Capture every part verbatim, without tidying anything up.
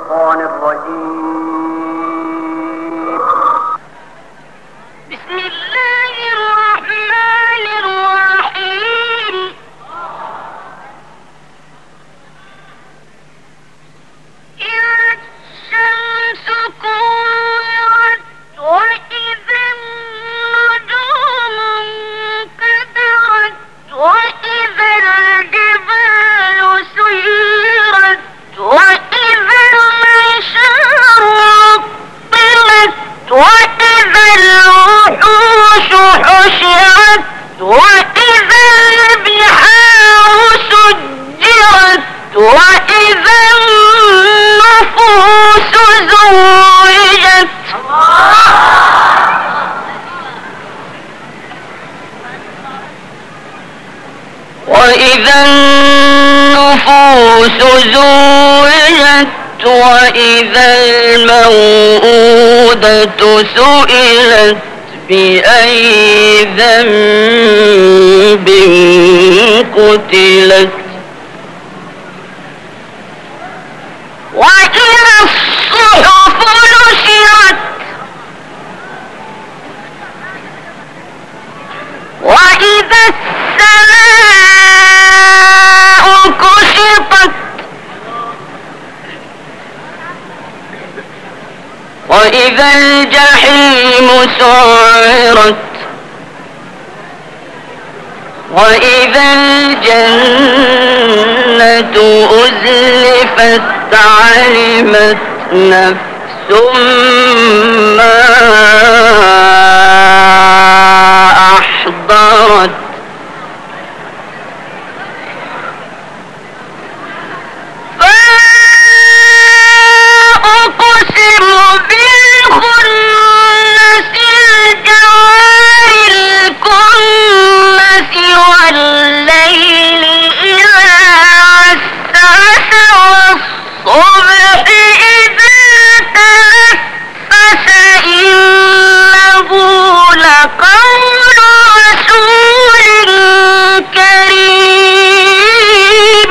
الشيطان الرجيم. بسم الله الرحمن الرحيم. إذا الشمس كورت وإذا النجوم انكدرت وإذا الجبال سيرت وإذا العشار عطلت وإذا الوحوش حشرت وإذا البحار سجرت وإذا النفوس زوجت وإذا النفوس زوجت وإذا الموءودة سئلت بأي ذنب قتلت وإذا الصحف نشرت وإذا السماء كشطت وإذا الجحيم سعرت وإذا الجنة أزلفت علمت نفس ما أحضرت فأقسم بالخنس الجوار الكنس والليل إذا عسعس والصبح إذا تنفس إنه لقول رسول كريم.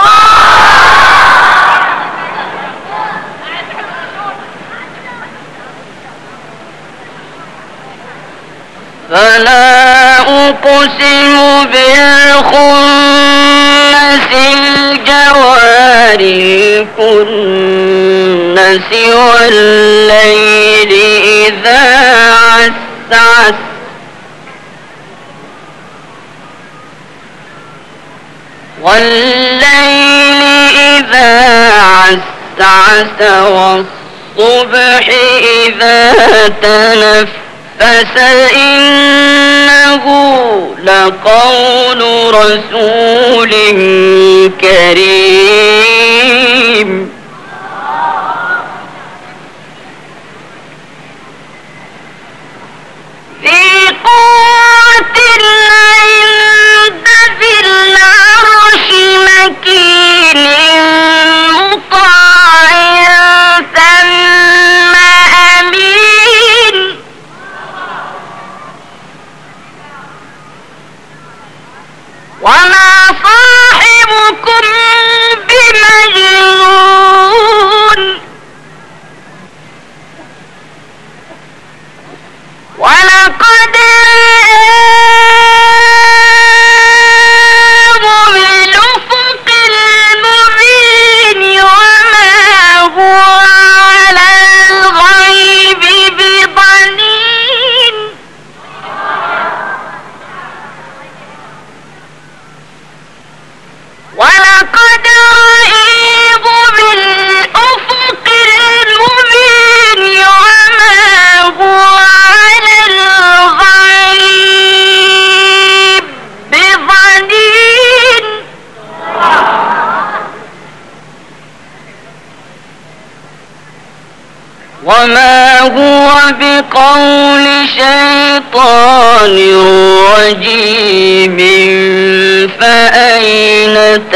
فلا أقسم بالخنس الجوار الكنس والليل إذا عسعس والليل إذا عسعس والصبح إذا تنفس فإنه لقول رسول كريم. ذي قوة عند ذي العرش مكين مطاع ثم أمين. وما صاحبكم بمجنون ولقد رآه بالأفق المبين وما هو على الغيب بضنين. ولقد رآه بالأفق المبين وما هو على الغيب بضنين. وما هو بقول شيطان رجيم فأين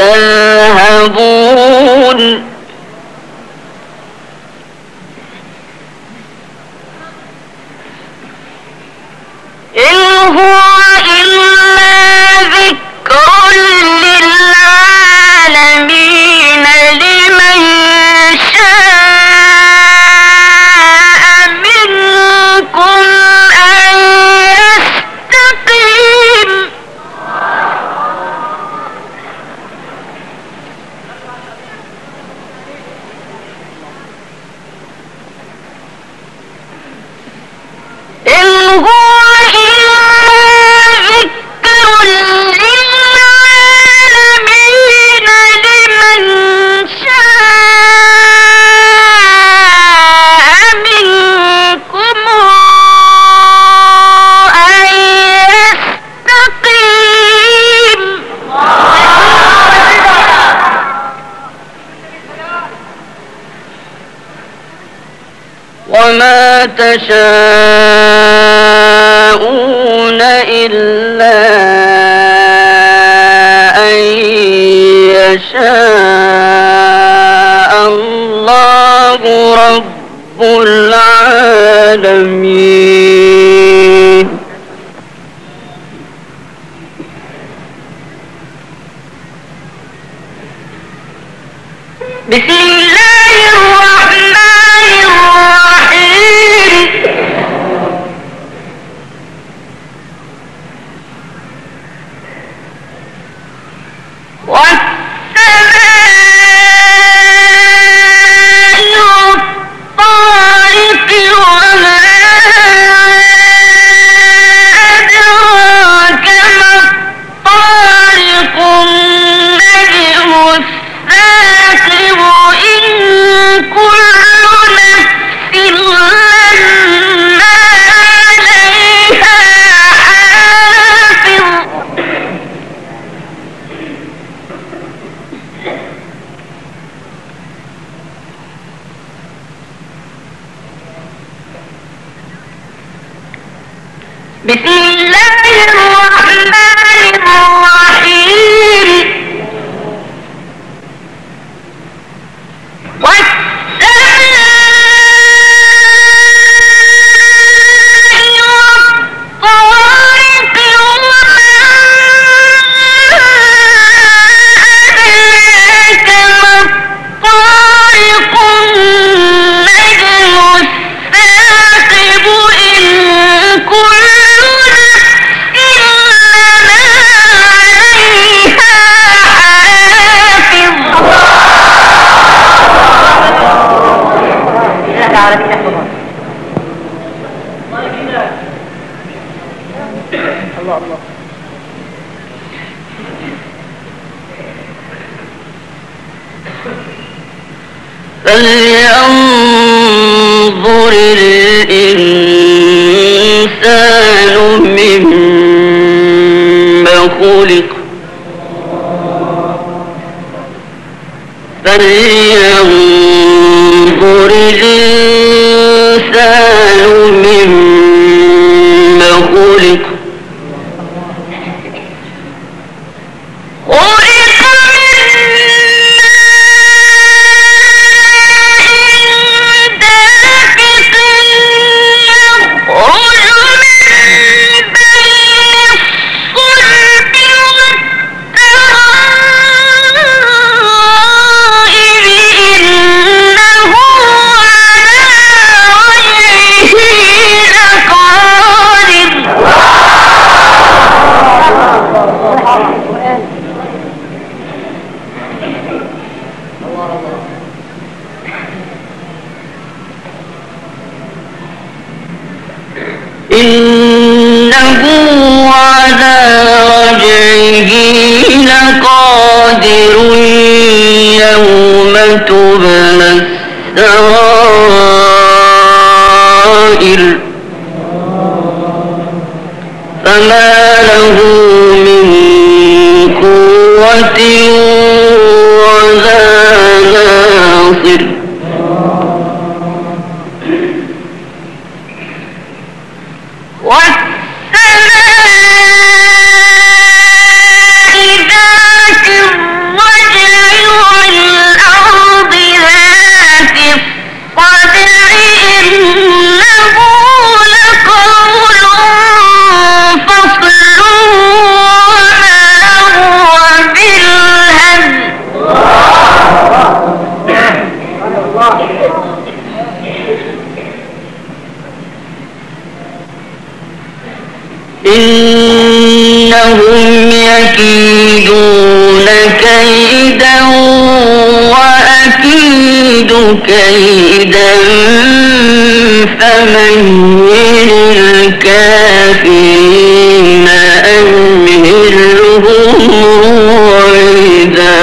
تذهبون. إن هو إلا ذكر للعالمين لمن شاء تشاءون إلا أن يشاء الله رب العالمين. بسم الله الرحمن الرحيم. والسماء والطارق وما أدراك ما الطارق النجم الثاقب إن كل نفس لما عليها حافظ. بسم الله الرحمن الرحيم. الله الله. فلينظر الإنسان مما خلق فلينظر الإنسان مما خلق إنه على رجعه لقادر يوم تبلى السرائر فما له من قوة ولا ناصر. إنهم يكيدون كيدا وأكيد كيدا فمهل الكافرين أمهلهم رويدا.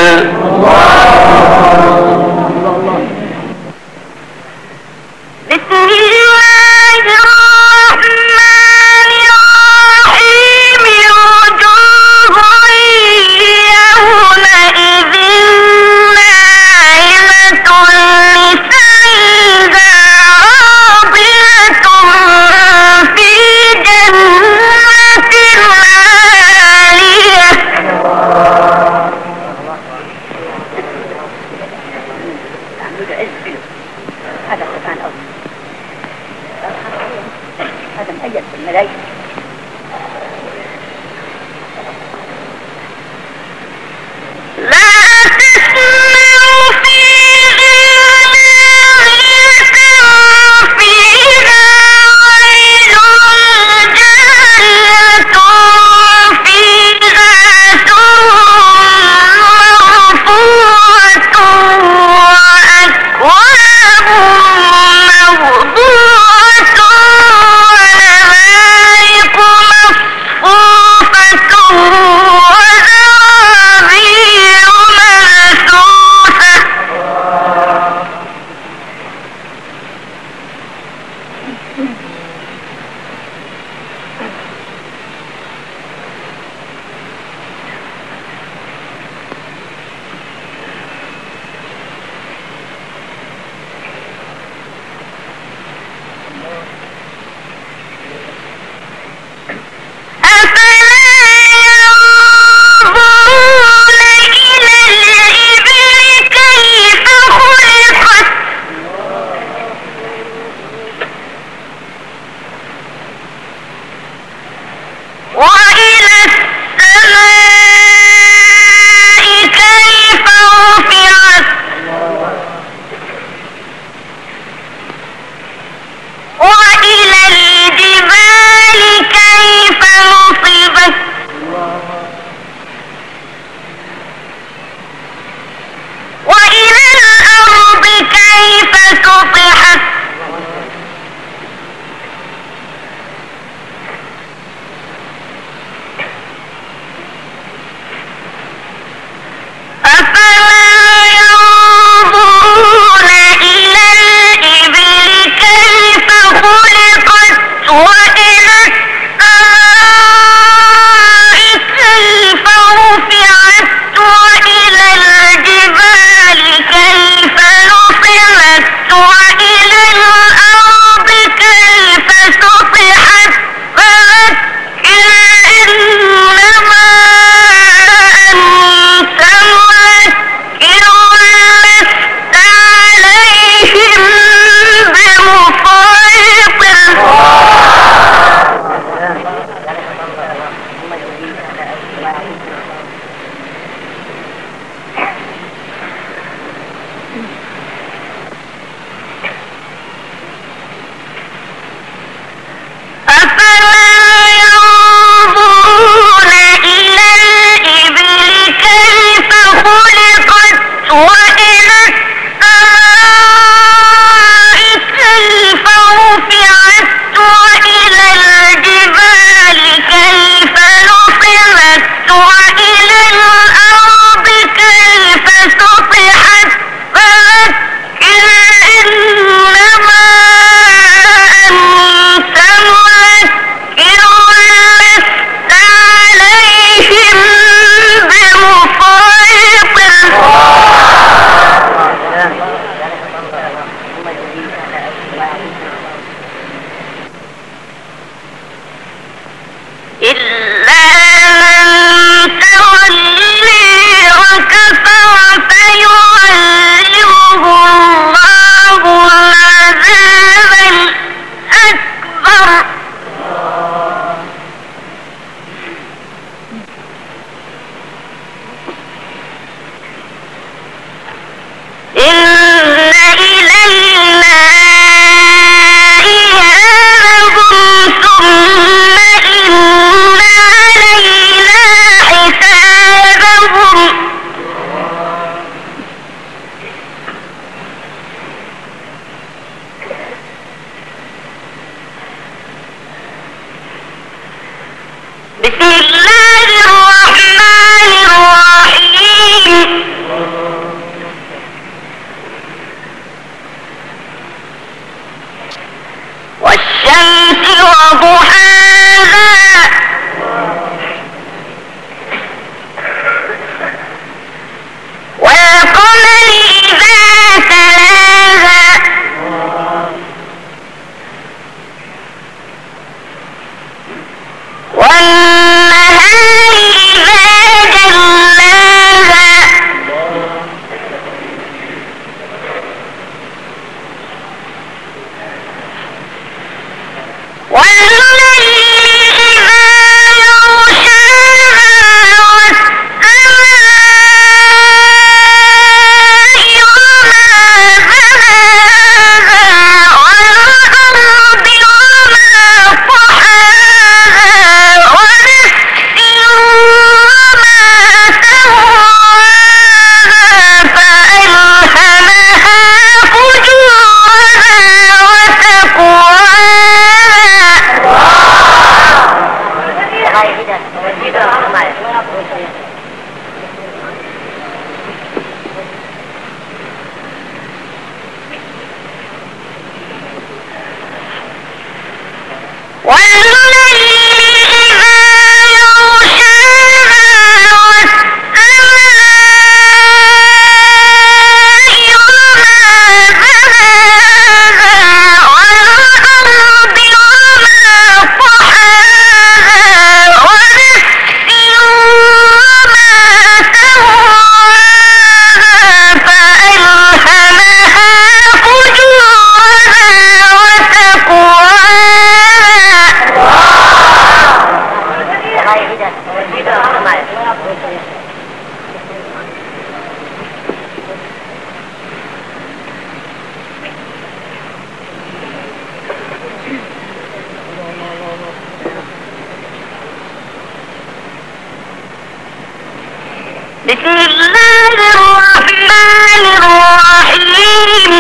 بسم الله الرحمن الرحيم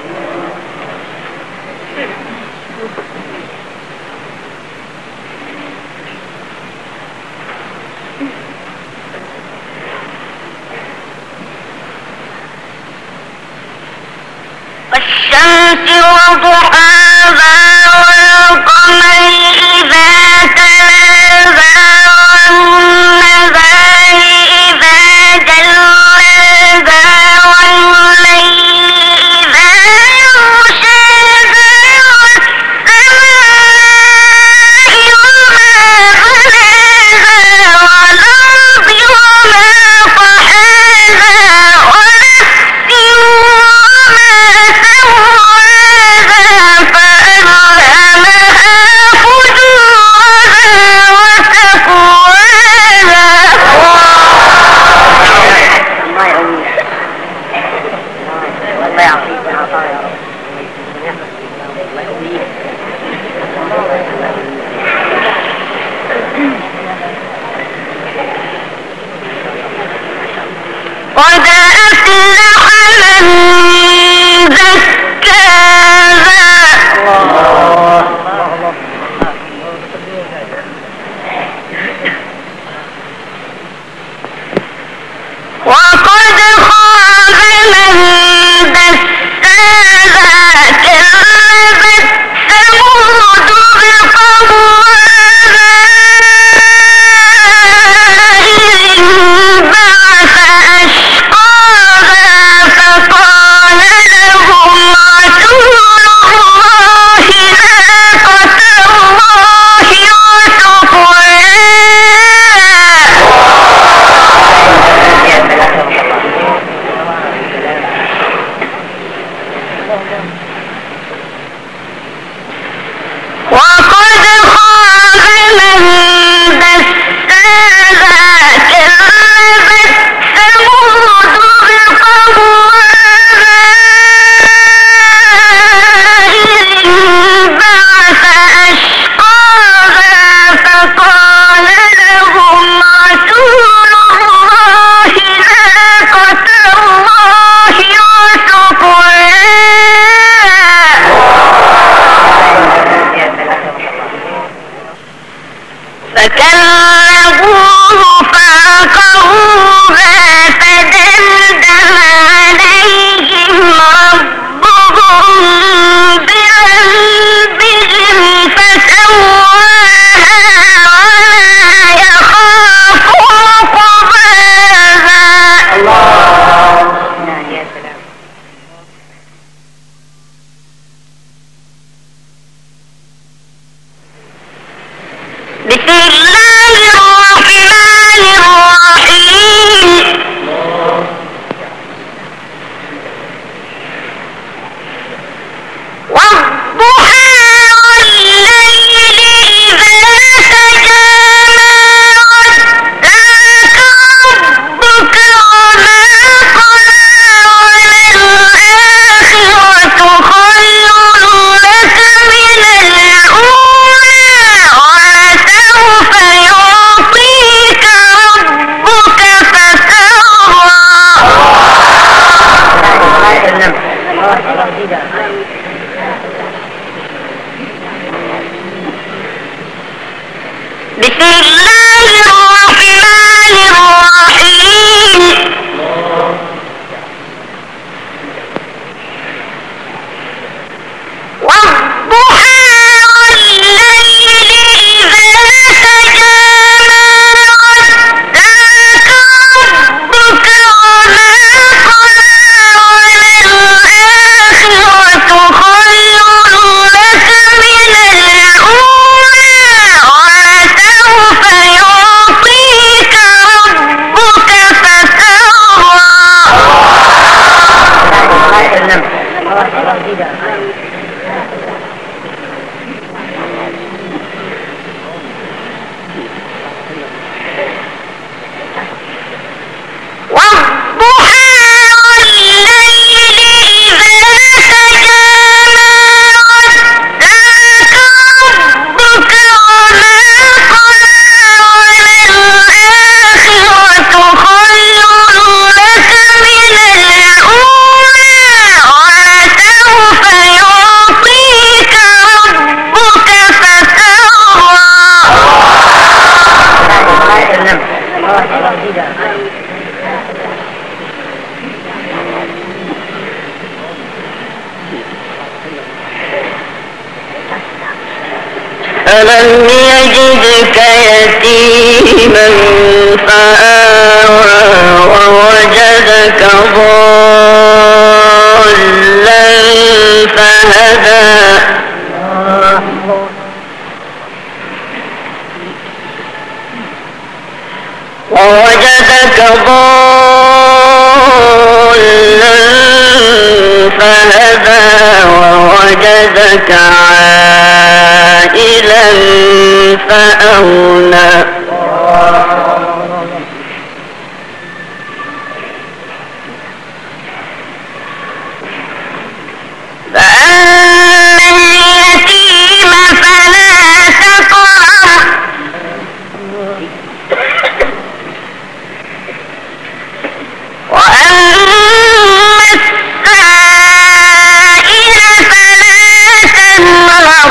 والشمس وضحاها والقمر إذا تلاها والنهار إذا جلاها والليل إذا يغشاها والسماء وما بناها والأرض وما طحاها ونفس وما سواها فألهمها فجورها وتقواها الله يعطيك العطاء يا رب. قد أفلح من زكاها وقد خاب من دساها كذبت ثمود بطغواها إذ انبعث أشقاها فقال لهم رسول الله ناقة الله وسقياها وقد خاب من دساها كذبت ثمود بطغواها إذ انبعث أشقاها فقال لهم رسول الله ناقة الله وسقياها فكذبوه فعقروها فدمدم عليهم ربهم بذنبهم فسواها ولا يخاف عقباها. بسم الله الرحمن الرحيم والضحى والليل إذا سجى ما ودعك ربك وما قلى وللآخرة خير لك من الأولى ولسوف يعطيك ربك فترضى. بسم الله الرحمن الرحيم والضحى والليل إذا سجى ما ودعك ربك وما قلى وللآخرة خير لك من الأولى ولسوف يعطيك ربك فترضى. والضحى والليل إذا سجى ما ودعك ربك وما قلى وللآخرة خير ووجدك ضالا فهدى ووجدك عائلا فأغنى فأما اليتيم فلا تقهر وأما السائل فلا تنهر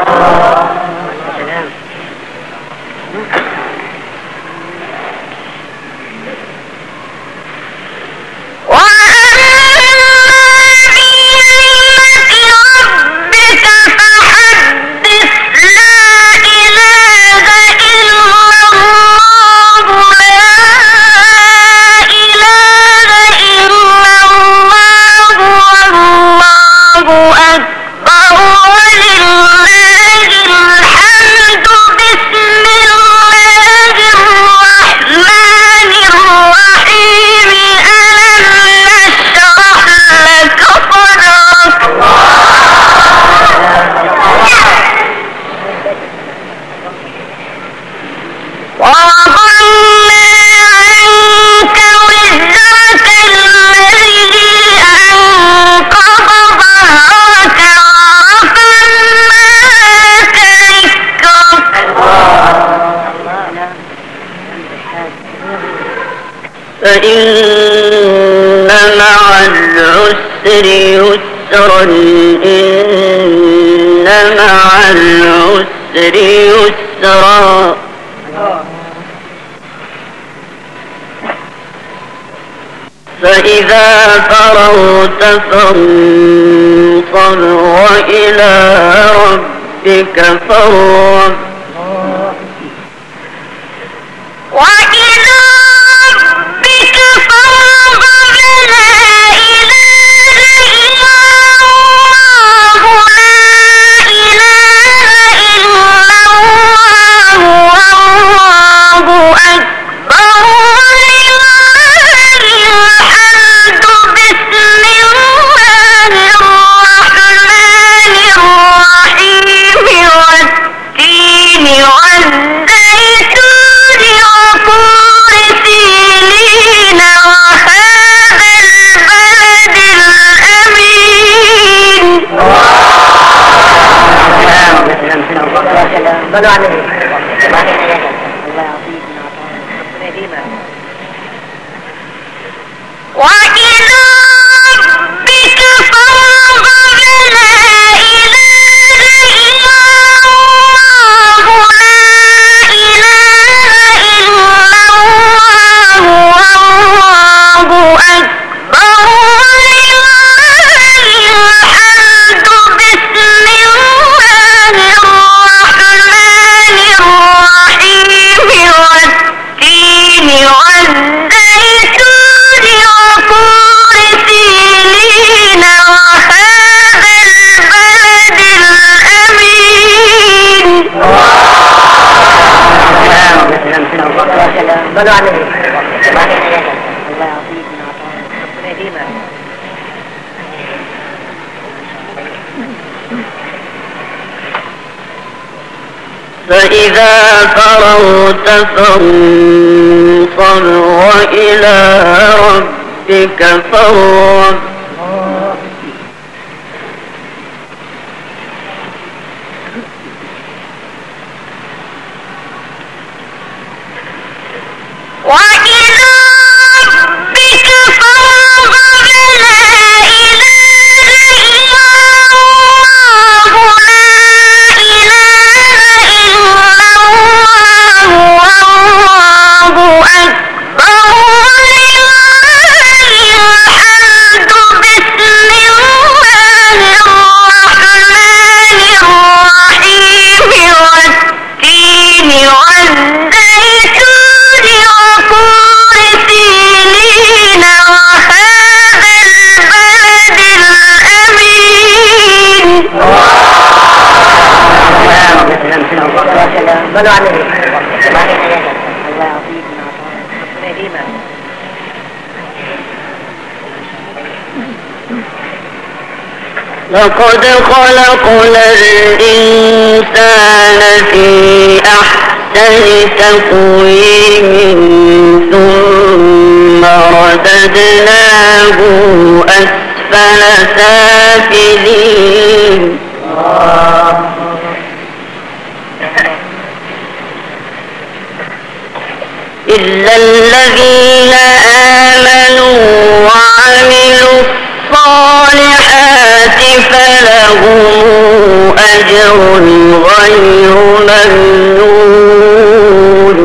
فإن مع العسر يسرا إن مع العسر يسرا فإذا فرغت فانصب وإلى ربك فارغب وإلى ربك فارغب لا إله إلا الله لا إله إلا الله والله أكبر ولله الحمد بسم الله الرحمن الرحيم والتين والزيتون وطور سينين وهذا البلد الأمين. صلوا على النبي. وإلى ربك فارغب لا إله إلا الله لا إله إلا الله والله أكبر ولله الحمد بسم الله الرحمن الرحيم والتين والزيتون وطور سينين وهذا البلد الأمين. صلوا على النبي. فإذا فرغت فانصب وإلى ربك فارغب وإلى ربك فارغب لا إله إلا الله لا إله إلا الله والله أكبر ولله الحمد بسم الله الرحمن الرحيم والتين والزيتون وطور لقد خلقنا الإنسان في أحسن تقويم ثم رددناه أسفل سافلين إلا الذين آمنوا وعملوا الصالحات فلهم أجر غير ممنون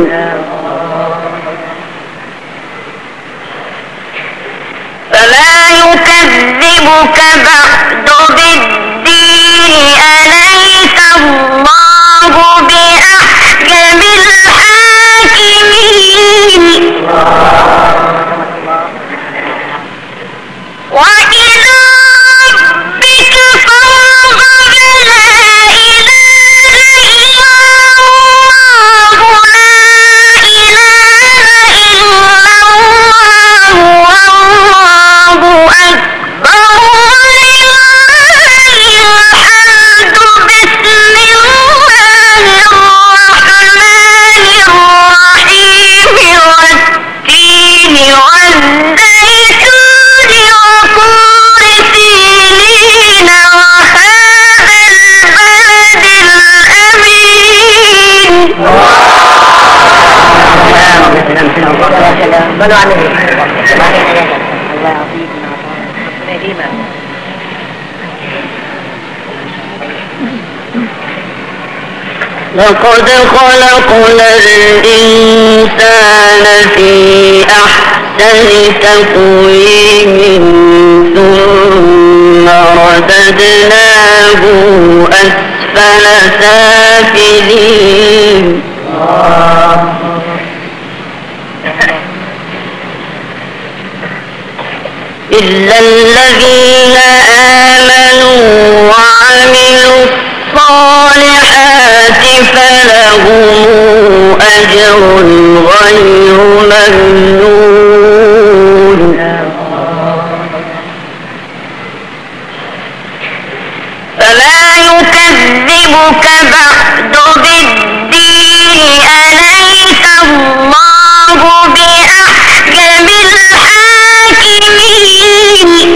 فما يكذبك بعد بالدين أليس الله بأحكم الحاكمين وإلى ربك فارغب لا إله إلا الله لا إله إلا الله والله أكبر ولله الحمد بسم الله الرحمن الرحيم والتين والزيتون وطور سينين وهذا البلد الأمين لقد خلقنا الإنسان في أحسن تقويم ثم رددناه أسفل سافلين إلا الذين آمنوا وعملوا الصالحات فلهم أجر غير ممنون فما يكذبك بعد بالدين أليس الله بأحكم الحاكمين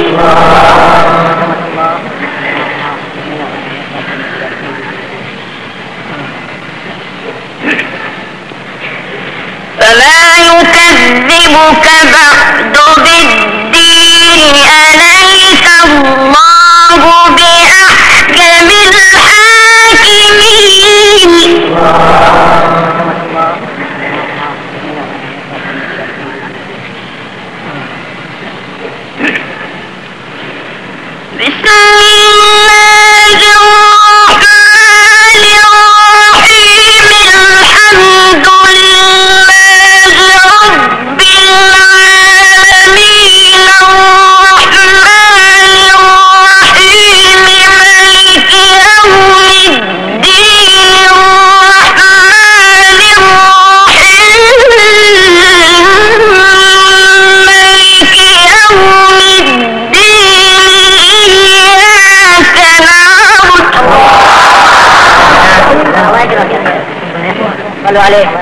فما يكذبك بعد بالدين أليس الله بأحكم الحاكمين بسم الله الرحمن الرحيم الحمد لله رب العالمين الرحمن الرحيم مالك يوم الدين الرحمن الرحيم مالك يوم الدين إياك نعبد صلوا عليه